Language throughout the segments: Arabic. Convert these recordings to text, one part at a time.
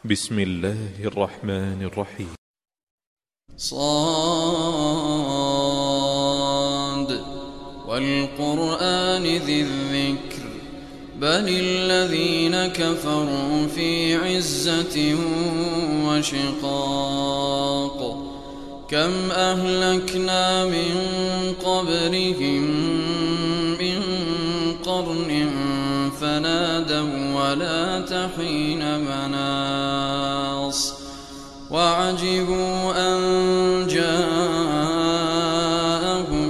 بسم الله الرحمن الرحيم. صاد والقرآن ذي الذكر بل الذين كفروا في عزة وشقاق كم أهلكنا من قبلهم من قرن فنادوا ولا تحين مناص وعجبوا أن جاءهم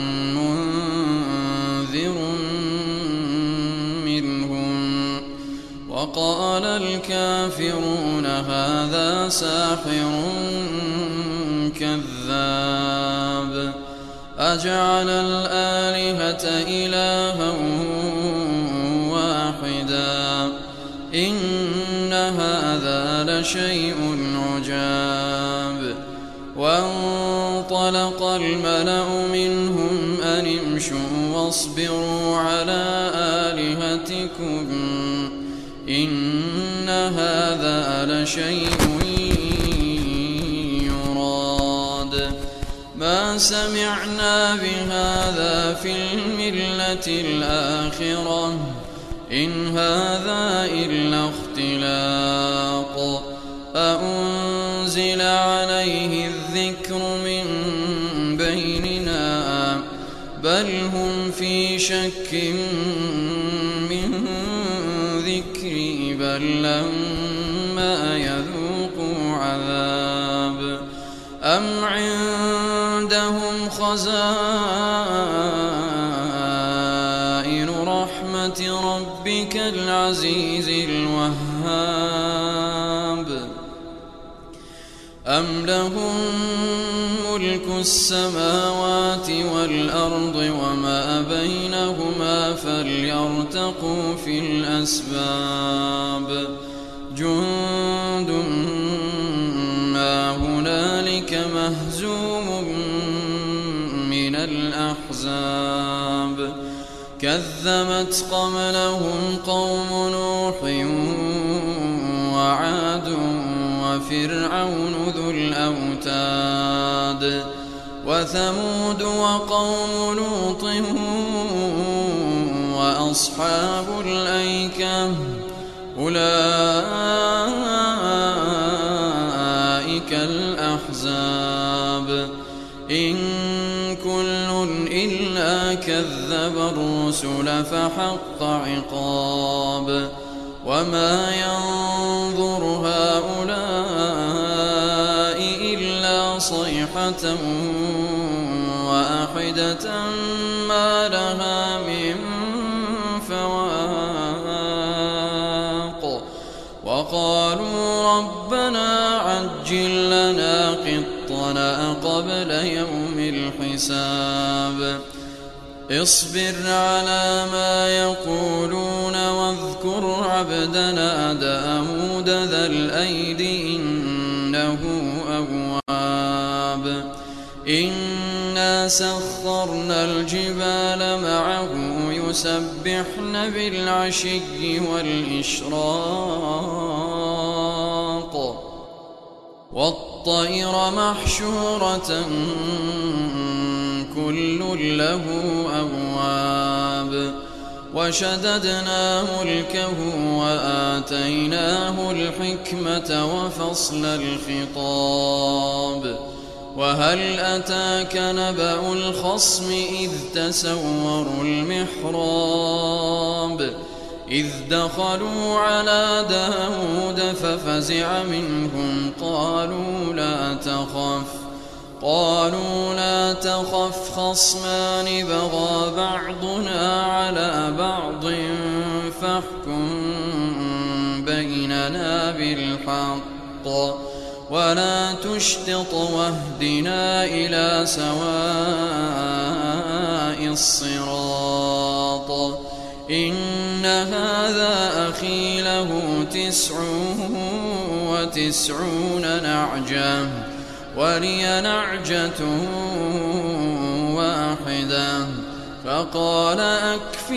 منذر منهم وقال الكافرون هذا ساحر كذاب أجعل الآلهة إلها واحدا إن هذا لشيء عجاب وانطلق الملأ منهم أن امشوا واصبروا على آلهتكم إن هذا لشيء يراد ما سمعنا بهذا في الملة الآخرة إن هذا إلا اختلاق أأنزل عليه الذكر من بيننا بل هم في شك من ذكري بل لما يذوقوا عذاب أم عندهم خزائن رحمة ربك العزيز الوهاب أم لهم ملك السماوات والأرض وما بينهما فليرتقوا في الأسباب جند ما هنالك مهزوم من الأحزاب كذبت قبلهم قوم نوح وعاد وفرعون ذو الأوتاد وثمود وقوم لوط وأصحاب الأيكة أولئك الأحزاب إن كل إلا كذب الرسل فحق عقاب وما ينظر هؤلاء إلا صيحة واحدة ما لها من فواق وقالوا ربنا عجل لنا قطنا قبل يوم الحساب اصبر على ما يقولون واذكر عبدنا داود ذا الأيد إنه أواب إنا سخرنا الجبال معه يسبحن بالعشي والإشراق والطير محشورة كل له أواب وشددنا ملكه وآتيناه الحكمة وفصل الخطاب وهل أتاك نبأ الخصم إذ تسوروا المحراب إذ دخلوا على داود ففزع منهم قالوا لا تخف خصمان بغى بعضنا على بعض فاحكم بيننا بالحق ولا تشطط واهدنا إلى سواء الصراط إن هذا أخي له 99 نعجة ولي نعجة واحدة فقال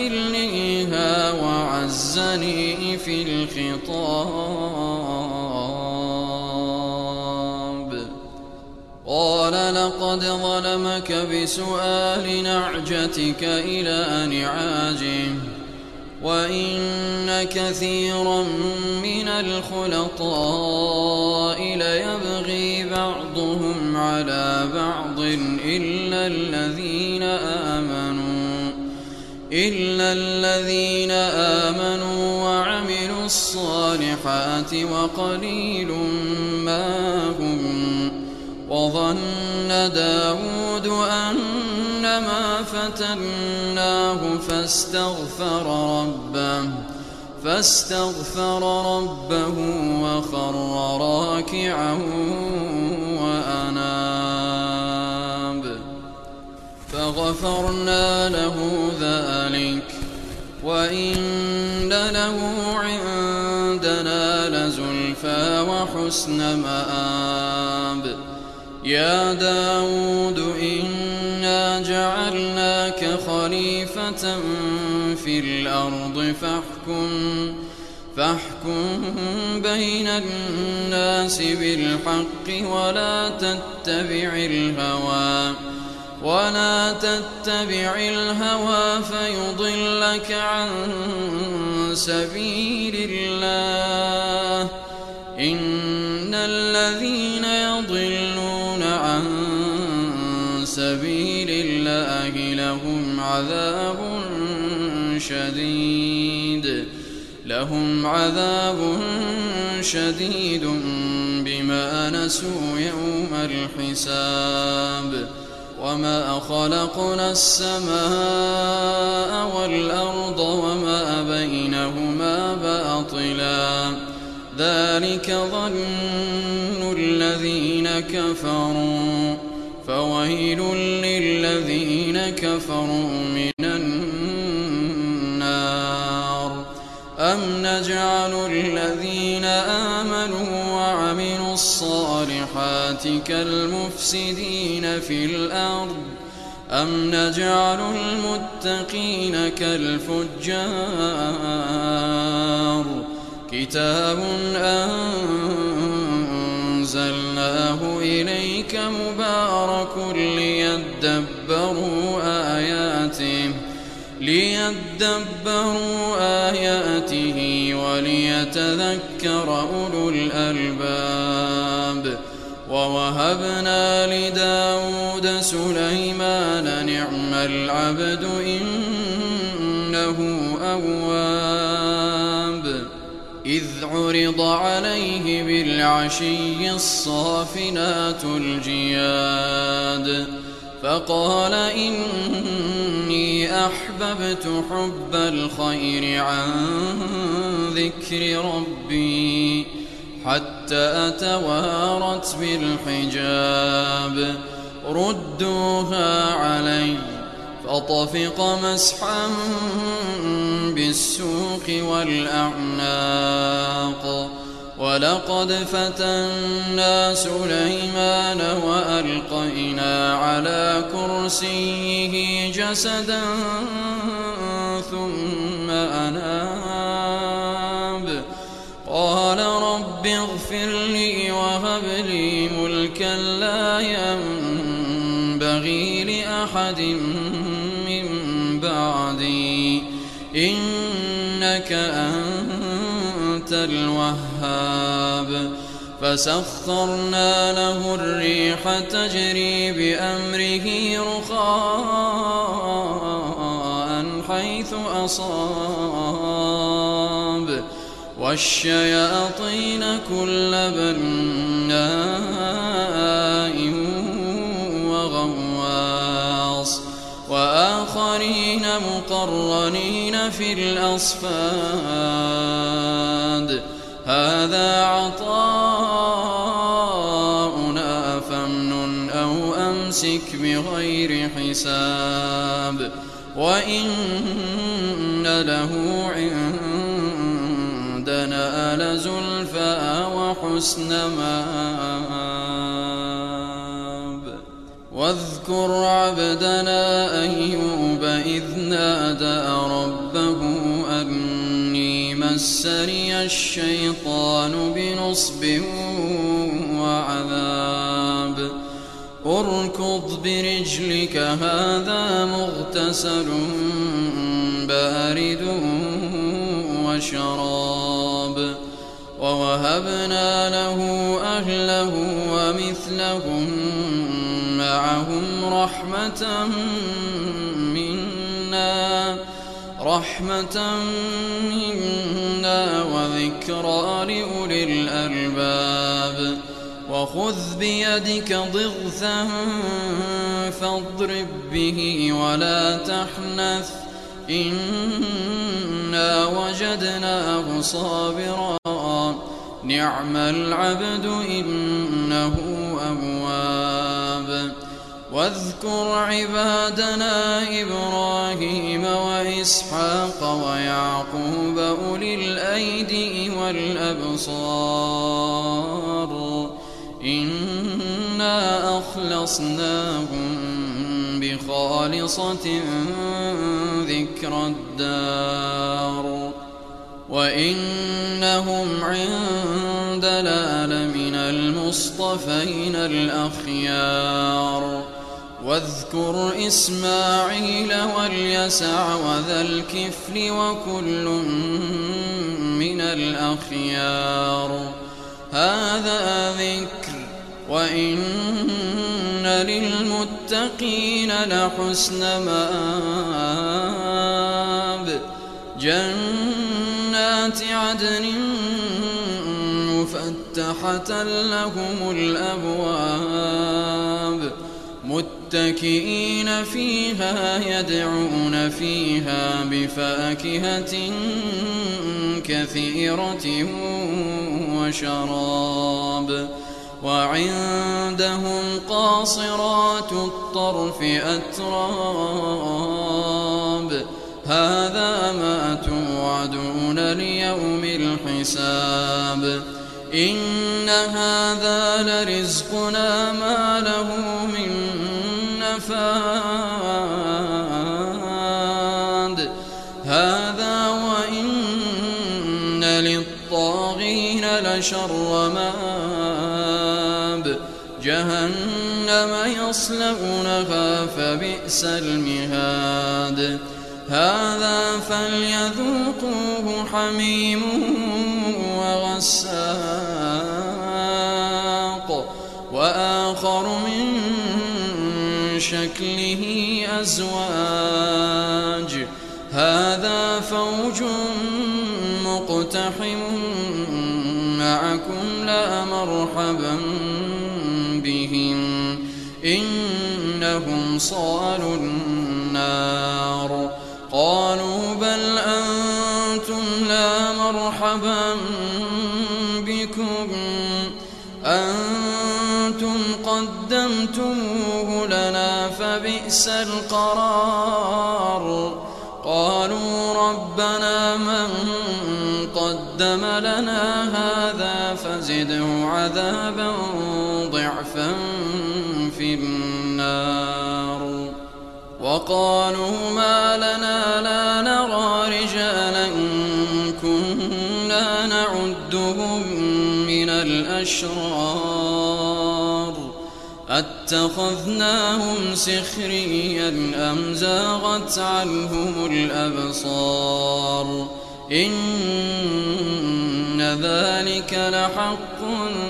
أكفلنيها وعزني في الخطاب. قد ظلمك بسؤال نعجتك إلى نعاجه وإن كثيرا من الخلطاء ليبغي بعضهم على بعض إلا الذين آمنوا وعملوا الصالحات وقليل ما هم. وظن داود أنما فتناه فاستغفر ربه وخر راكعا وأناب فغفرنا له ذلك وإن له عندنا لزلفى وحسن مآب. يا داود إنا جعلناك خليفة في الأرض فاحكم بين الناس بالحق ولا تتبع الهوى فيضلك عن سبيل الله. إن الذين يضلون عن سبيل الله لهم عذاب شديد بما نسوا يوم الحساب. وما خلقنا السماء والأرض وما بينهما باطلا ذلك ظن الذين كفروا فويل للذين كفروا من النار. أم نجعل الذين آمنوا وعملوا الصالحات كالمفسدين في الأرض أم نجعل المتقين كالفجار. كتاب أنزلناه إليك مبارك ليدبروا آياته وليتذكر أولو الألباب. ووهبنا لداود سليمان نعم العبد إنه أواب. إذ عرض عليه بالعشي الصافنات الجياد فقال إني أحببت حب الخير عن ذكر ربي حتى توارت بالحجاب. ردوها علي فطفق مسحا بالسوق والأعناق. ولقد فتنا سليمان وألقينا على كرسيه جسدا ثم أناب. قال رب اغفر لي وهب لي ملكا لا ينبغي لأحد من بعدي إنك أنت الوهاب. فسخرنا له الريح تجري بأمره رخاء حيث أصاب والشياطين كل بناء وغواص وآخرين مقرنين في الأصفاد. هذا عطاؤنا فامنن أو أمسك بغير حساب. وإن له عندنا لزلفى وحسن مآب. واذكر عبدنا أيوب إذ نادى ربه أني مسني الشيطان بنصب وعذاب. اركض برجلك هذا مغتسل بارد وشراب ووهبنا له أهله ومثلهم معهم رحمة منا وذكرى لأولي الألباب وخذ بيدك ضغثا فاضرب به ولا تحنث إنا وجدناه صابرا نعم العبد إنه أواب واذكر عبادنا إبراهيم وإسحاق ويعقوب أولي الأيدي والأبصار إنا أخلصناهم بخالصة ذكر الدار وإنهم عندنا لمن المصطفين الأخيار واذكر إسماعيل واليسع وذا الكفل وكل من الأخيار هذا ذكر وإن للمتقين لحسن مآب جنات عدن مفتحة لهم الأبواب متكئين فيها يدعون فيها بفاكهة كثيرة وشراب وعندهم قاصرات الطرف أتراب هذا ما توعدون ليوم الحساب إن هذا لرزقنا ما له من نفاد هذا وإن للطاغين لشر مآب جهنم يصلونها فبئس المهاد هذا فليذوقوه حميم وغساق وآخر من شكله أزواج هذا فوج مقتحم معكم لا مرحبا بهم إنهم صالوا النار قالوا بل أنتم لا مرحبا بكم أنتم قدمتموه لنا فبئس القرار قالوا ربنا من قدم لنا هذا فزده عذابا ضعفا في النار وقالوا ما لنا لا نرى رجالا كنا نعدهم من الأشرار أتخذناهم سخريا أم زاغت عنهم الأبصار إن ذلك لحق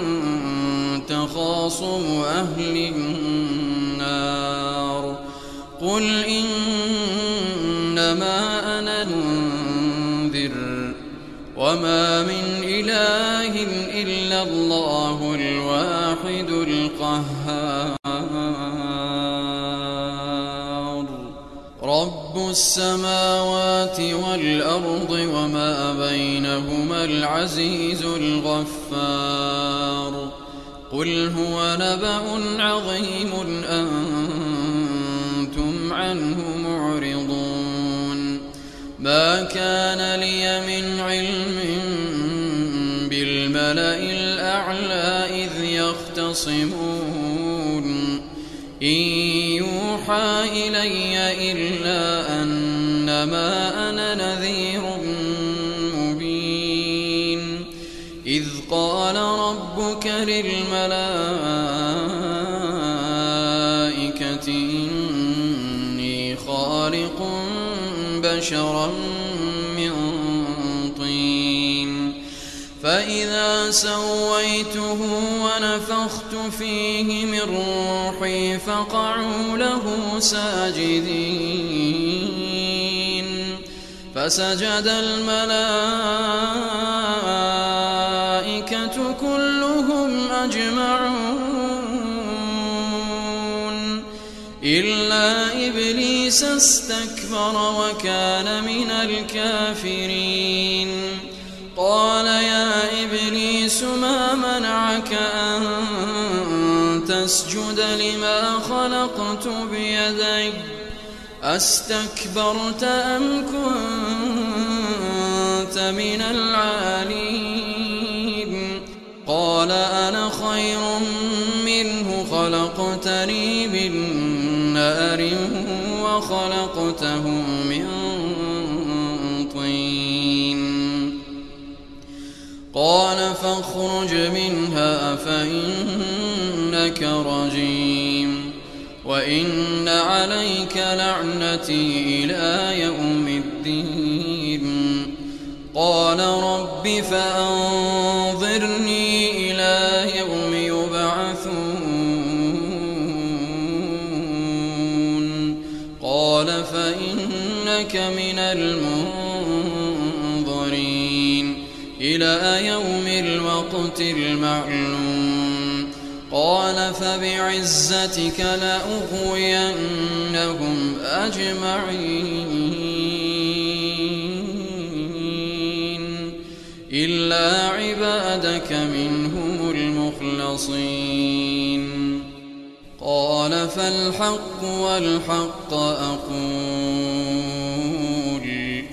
تخاصم أهل النار قل إنما أنا منذر وما من إله إلا الله الواحد القهار رب السماوات والأرض وما بينهما العزيز الغفار قل هو نبأ عظيم أنتم عنه معرضون ما كان لي من علم بالملأ الأعلى إذ يختصمون إن يوحى إلي إلا أنما أنا نذير مبين إذ قال ربك للملائكة بشرا من طين فإذا سويته ونفخت فيه من روحي فقعوا له ساجدين فسجد الملائكة كلهم أجمعون إلا إبليس استكبر وكان من الكافرين قال يا إبليس ما منعك أن تسجد لما خلقت بيدي أستكبرت أم كنت من العالين قال أنا خير منه خلقتني من نار وخلقته من طين قال فاخرج منها فإنك رجيم وإن عليك لعنتي إلى يوم الدين قال رب فأنظرني إلى يوم يبعثون قال فإنك من المنظرين إلى يوم الوقت المعلوم قال فبعزتك لأغوينهم أجمعين إلا عبادك منهم المخلصين قال فالحق والحق أقول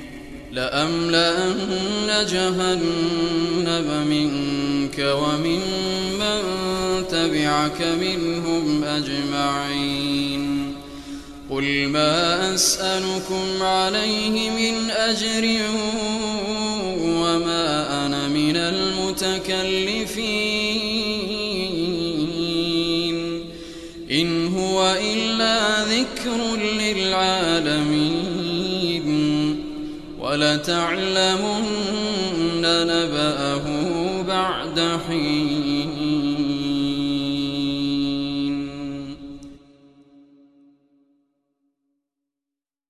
لأملأن جهنم منك ومن من تبعك منهم أجمعين قل ما أسألكم عليه من أجر وما أنا من المتكلفين إن هو إلا ذكر للعالمين ولتعلمن نبأه بعد حين